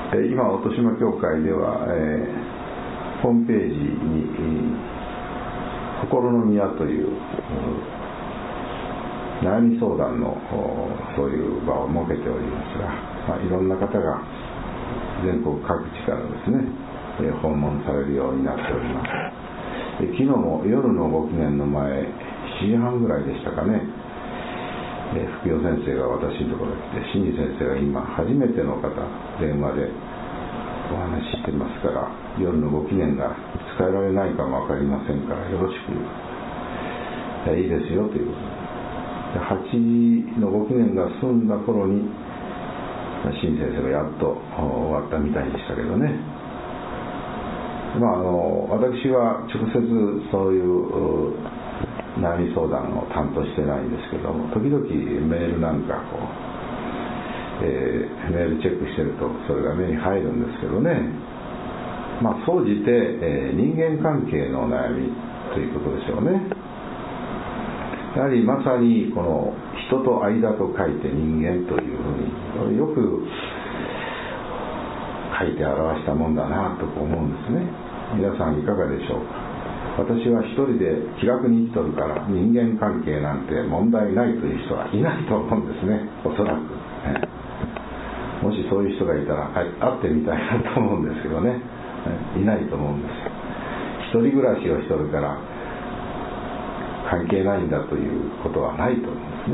今音島協会では、ホームページに心の宮という悩み相談のそういう場を設けておりますが、いろんな方が全国各地からですね、訪問されるようになっております。昨日も夜のご記念の前7時半ぐらいでしたかね、福代先生が私のところに来て、新次先生が今初めての方電話でお話ししてますから、夜のご記念が使えられないかも分かりませんからよろしくいいですよということで、8時のご記念が済んだ頃に新先生がやっと終わったみたいでしたけどね。私は直接そういう悩み相談を担当してないんですけども、時々メールなんかメールチェックしてるとそれが目に入るんですけどね、総じて、人間関係の悩みということでしょうね。やはりまさにこの人と間と書いて人間というふうによく書いて表したもんだなと思うんですね。皆さんいかがでしょうか。私は一人で気楽に生きとるから人間関係なんて問題ないという人はいないと思うんですね、おそらく、もしそういう人がいたら、会ってみたいなと思うんですけどね、いないと思うんです。一人暮らしをしとるから関係ないんだということはないと思うん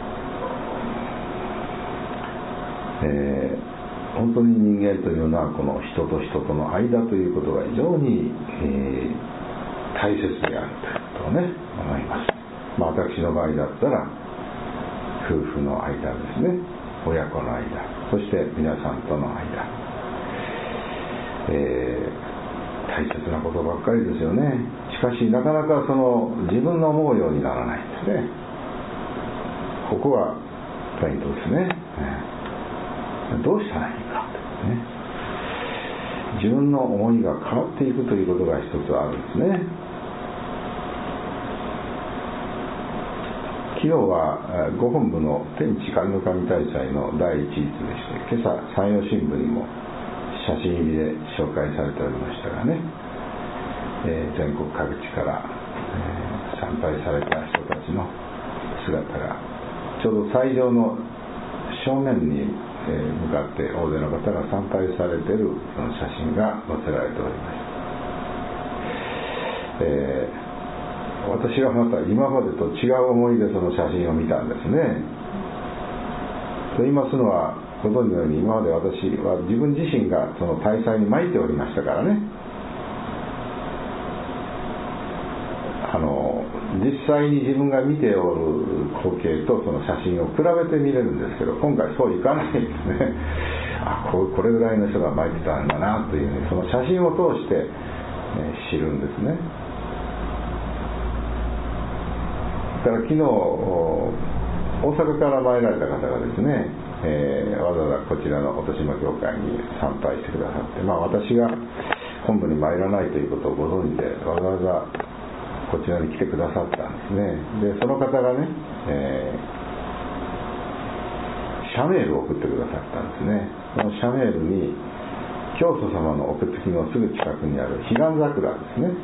ですね。本当に人間というのはこの人と人との間ということが非常に、大切であるということをね思います。私の場合だったら夫婦の間ですね、親子の間、そして皆さんとの間、大切なことばっかりですよね。しかしなかなかその自分の思うようにならないんですね。ここがポイントですね。どうしたらいいかというね、自分の思いが変わっていくということが一つあるんですね。昨日はご本部の天地神の神大祭の第一日でして、今朝山陽新聞にも写真入りで紹介されておりましたがね、全国各地から、参拝された人たちの姿がちょうど斎場の正面に向かって大勢の方が参拝されているその写真が載せられておりました。私はまた今までと違う思いでその写真を見たんですね。と言いますのは、ご存知のように今まで私は自分自身がその大祭に参っておりましたからね、実際に自分が見ておる光景とその写真を比べて見れるんですけど、今回そういかないんですね。これぐらいの人が参ってたんだなという、その写真を通して、知るんですね。だから昨日大阪から参られた方がですね、わざわざこちらの音島教会に参拝してくださって、私が本部に参らないということをご存知でわざわざこちらに来てくださったんですね。でその方がね、社メールを送ってくださったんですね。この社メールに教祖様の奥付きのすぐ近くにある彼岸桜ですね、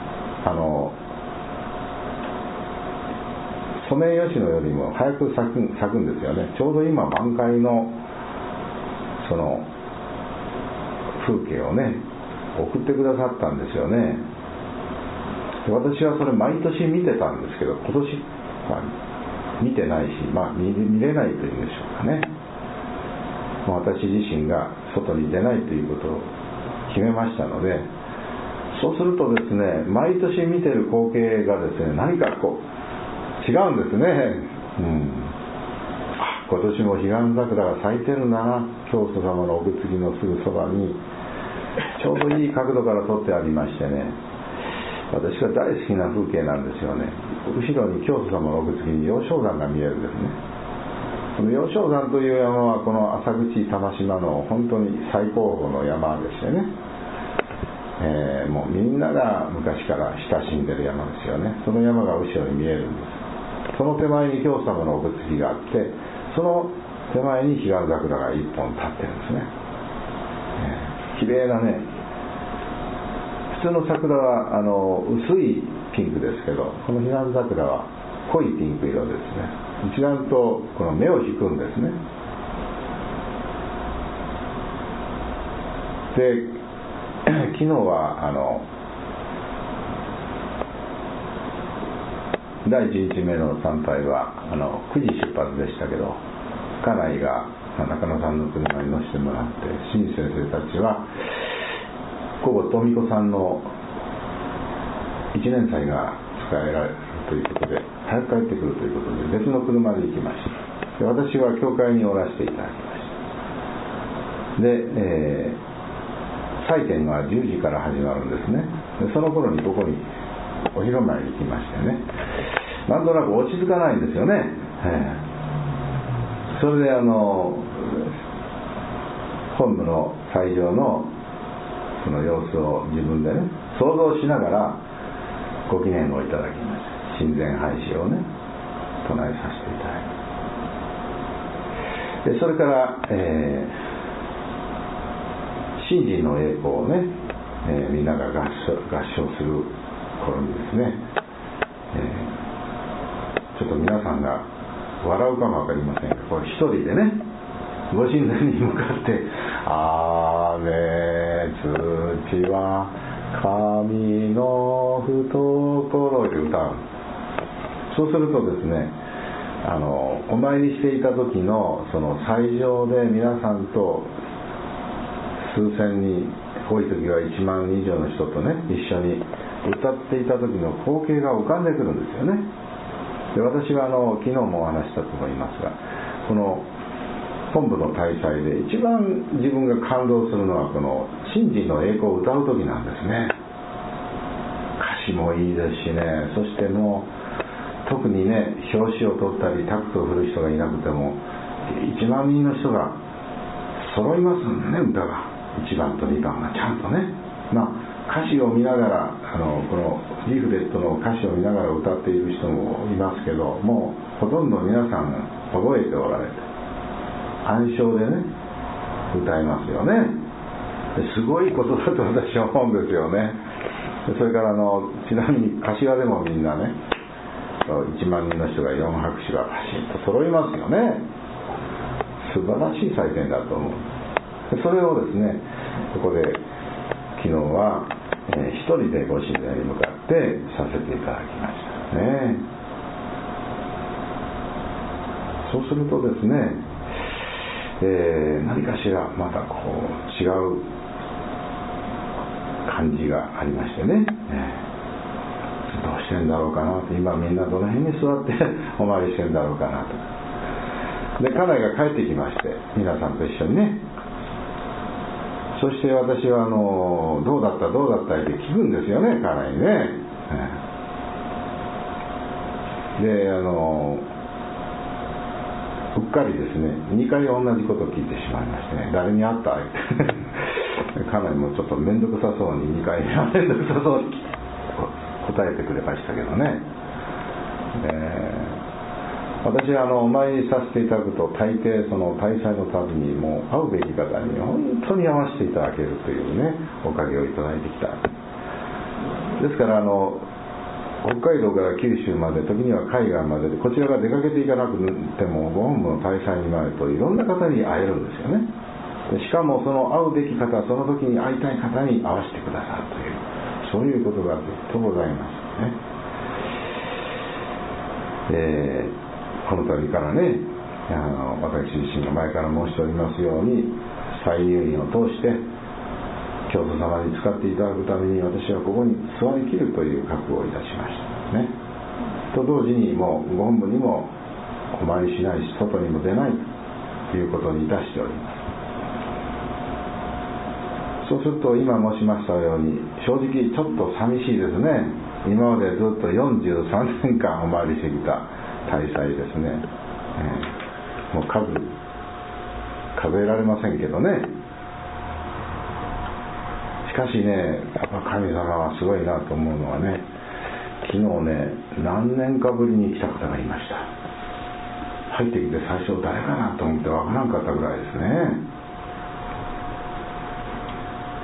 ソメイヨシノよりも早く咲くんですよね。ちょうど今満開のその風景をね送ってくださったんですよね。私はそれ毎年見てたんですけど、今年は見てないし、見れないというんでしょうかね。私自身が外に出ないということを決めましたので、そうするとですね、毎年見てる光景がですね、何か違うんですね。今年も彼岸桜が咲いてるんだな。教祖様の奥継ぎのすぐそばにちょうどいい角度から撮ってありましてね、私が大好きな風景なんですよね。後ろに教祖様の奥継ぎに陽照山が見えるんですね。この陽照山という山はこの浅口玉島の本当に最高峰の山でしてね、もうみんなが昔から親しんでる山ですよね。その山が後ろに見えるんです。その手前に教祖様の奥継ぎがあって、その手前に彼岸桜が一本立ってるんですね。 綺麗なね、普通の桜は薄いピンクですけど、この彼岸桜は濃いピンク色ですね。一段とこの目を引くんですね。で、昨日は第1日目の参拝は9時出発でしたけど、家内が中野さんの車に乗せてもらって、新先生たちは午後富子さんの1年祭が使えられるということで早く帰ってくるということで別の車で行きました。で、私は教会におらせていただきました。で、祭典が10時から始まるんですね。でその頃にここにお披露目に行きましてね、なんとなく落ち着かないんですよね。それで本部の斎場のその様子を自分でね想像しながらご記念をいただきました。親善廃止をね唱えさせていただきました。でそれから、新人の栄光をね、みんなが合唱する頃にですね、ちょっと皆さんが笑うかもわかりませんが、これ一人でねご神前に向かって「あめつちは神の懐」で歌う。そうするとですね、お参りしていた時のその斎場で皆さんと数千人、多い時は1万人以上の人とね一緒に歌っていた時の光景が浮かんでくるんですよね。で私は昨日もお話したと思いますが、この本部の大祭で一番自分が感動するのはこの新人の栄光を歌う時なんですね。歌詞もいいですしね、そしてもう特にね表紙を取ったりタクトを振る人がいなくても1万人の人が揃いますんでね、歌が1番と2番がちゃんとね、歌詞を見ながらこのリーフレットの歌詞を見ながら歌っている人もいますけど、もうほとんど皆さん覚えておられて暗唱でね歌いますよね。すごいことだと私は思うんですよね。それからちなみに柏でもみんなね1万人の人が4拍手がパシッと揃いますよね。素晴らしい祭典だと思う。それをですねここで昨日は、一人でご神前に向かってさせていただきましたね。そうするとですね、何かしらまたこう違う感じがありましてね、どうしてんだろうかなと、今みんなどの辺に座ってお参りしてんだろうかなと。で家内が帰ってきまして皆さんと一緒にね、そして私はどうだったって聞くんですよね、家内にね。でうっかりですね2回同じことを聞いてしまいましてね、誰に会った家内もちょっと面倒くさそうに2回面倒くさそうに答えてくれましたけどね。私はお参りさせていただくと大抵その大祭のたびにもう会うべき方に本当に会わせていただけるというねおかげをいただいてきた。ですから北海道から九州まで、時には海岸まででこちらが出かけていかなくてもご本部の大祭に参るといろんな方に会えるんですよね。でしかもその会うべき方、その時に会いたい方に会わせてくださるという、そういうことがずっとございますね。この度からね私自身が前から申しておりますように再入院を通して教祖様に使っていただくために私はここに座りきるという覚悟をいたしましたね。と同時にもうご本部にもお参りしないし外にも出ないということにいたしております。そうすると今申しましたように正直ちょっと寂しいですね。今までずっと43年間お参りしてきた大祭ですね。もう数えられませんけどね。しかしね、やっぱ神様はすごいなと思うのはね、昨日ね何年かぶりに来た方がいました。入ってきて最初誰かなと思ってわからんかったぐらいですね。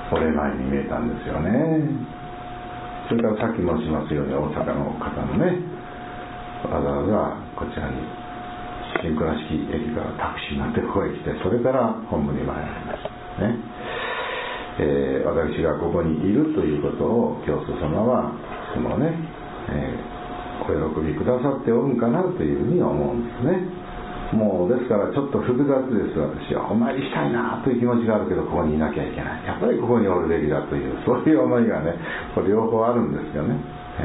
お礼前に見えたんですよね。それからさっき申しますように大阪の方のね、わざわざこちらに新倉敷駅からタクシーに乗ってここへ来て、それから本部に参られましたね。私がここにいるということを教祖様はそのね、お喜びくださっておるんかなというふうに思うんですね。もうですからちょっと複雑です。私はお参りしたいなという気持ちがあるけど、ここにいなきゃいけない、やっぱりここにおるべきだという、そういう思いがね、これ両方あるんですよね。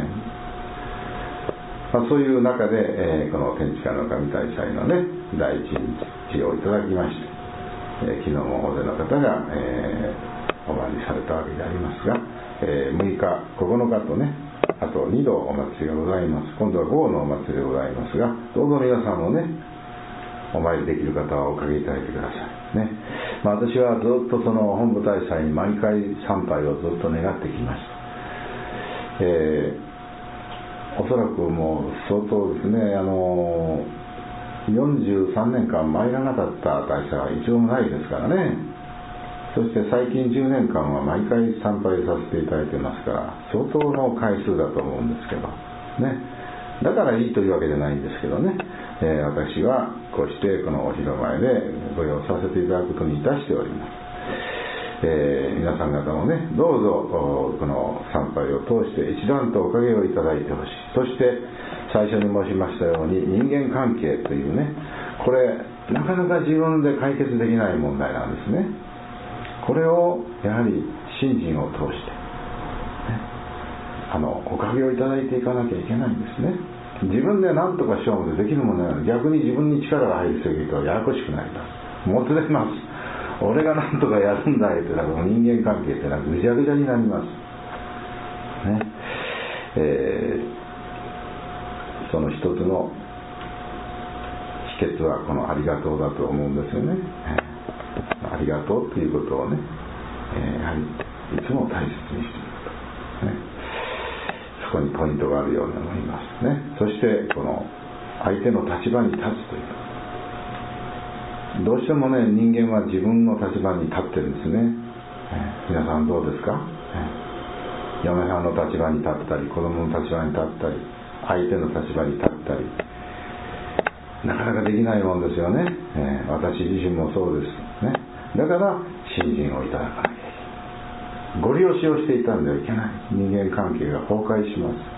そういう中で、この天地からの神大祭のね第一日をいただきまして、昨日も大勢の方が、お参りされたわけでありますが、6日9日とね、あと2度お祭りがございます。今度は午後のお祭りでございますが、どうぞ皆さんもねお参りできる方はおかけいただいてくださいね。私はずっとその本部大祭に毎回参拝をずっと願ってきました。おそらくもう相当ですね、43年間参らなかった大祭は一応もないですからね。そして最近10年間は毎回参拝させていただいてますから、相当の回数だと思うんですけどね。だからいいというわけじゃないんですけどね、私はこうしてこのお広前でご用させていただくことにいたしております。皆さん方もね、どうぞこの参拝を通して一段とおかげをいただいてほしい。そして最初に申しましたように、人間関係というね、これなかなか自分で解決できない問題なんですね。これをやはり信心を通しておかげをいただいていかなきゃいけないんですね。自分で何とかしようとできるものなのに、逆に自分に力が入りすぎるとややこしくなります。もつれます。俺が何とかやるんだよって、人間関係ってぐちゃぐちゃになりますね。その一つの秘訣はこのありがとうだと思うんですよね。ありがとうということをね、やはりいつも大切にしていることね。そこにポイントがあるように思いますね。そしてこの相手の立場に立つという、どうしてもね、人間は自分の立場に立ってるんですね。皆さんどうですか？嫁さんの立場に立ったり、子供の立場に立ったり、相手の立場に立ったり、なかなかできないもんですよね。私自身もそうですね。だから信心をいただかなきゃいけない。ご利用しをしていたんではいけない。人間関係が崩壊します。